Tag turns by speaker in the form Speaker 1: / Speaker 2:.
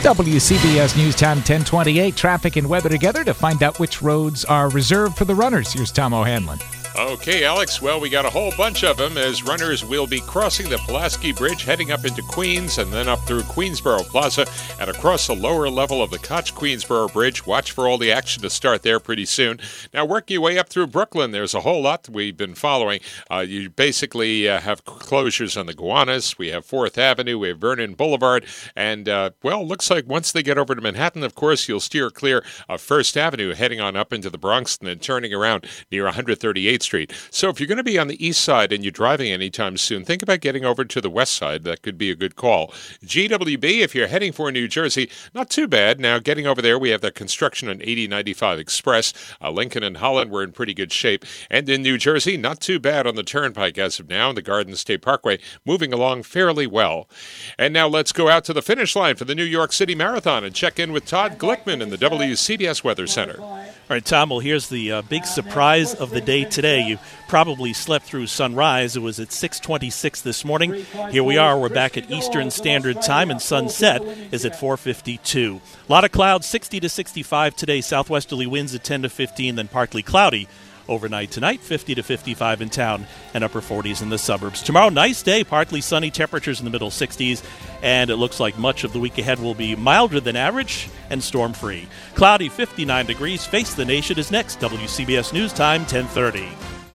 Speaker 1: WCBS News Time 1028. Traffic and weather together to find out which roads are reserved for the runners. Here's Tom O'Hanlon.
Speaker 2: Okay, Alex, well, we got a whole bunch of them as runners will be crossing the Pulaski Bridge, heading up into Queens and then up through Queensboro Plaza and across the lower level of the Koch-Queensboro Bridge. Watch for all the action to start there pretty soon. Now, working your way up through Brooklyn, there's a whole lot that we've been following. You basically have closures on the Gowanus. We have 4th Avenue. We have Vernon Boulevard. And, looks like once they get over to Manhattan, of course, you'll steer clear of 1st Avenue, heading on up into the Bronx and then turning around near 138th Street. So if you're going to be on the east side and you're driving anytime soon, think about getting over to the west side. That could be a good call. GWB, if you're heading for New Jersey, not too bad. Now, getting over there, we have the construction on 8095 Express. Lincoln and Holland were in pretty good shape. And in New Jersey, not too bad on the Turnpike as of now. The Garden State Parkway moving along fairly well. And now let's go out to the finish line for the New York City Marathon and check in with Todd Glickman in the WCBS Weather Center.
Speaker 3: All right, Tom, well, here's the big surprise of the day today. You probably slept through sunrise. It was at 6:26 this morning. Here we are. We're back at Eastern Standard Time, and sunset is at 4:52. A lot of clouds, 60 to 65 today. Southwesterly winds at 10 to 15, then partly cloudy. Overnight tonight, 50 to 55 in town and upper 40s in the suburbs. Tomorrow, nice day, partly sunny, temperatures in the middle 60s, and it looks like much of the week ahead will be milder than average and storm-free. Cloudy, 59 degrees. Face the Nation is next. WCBS News Time, 10:30.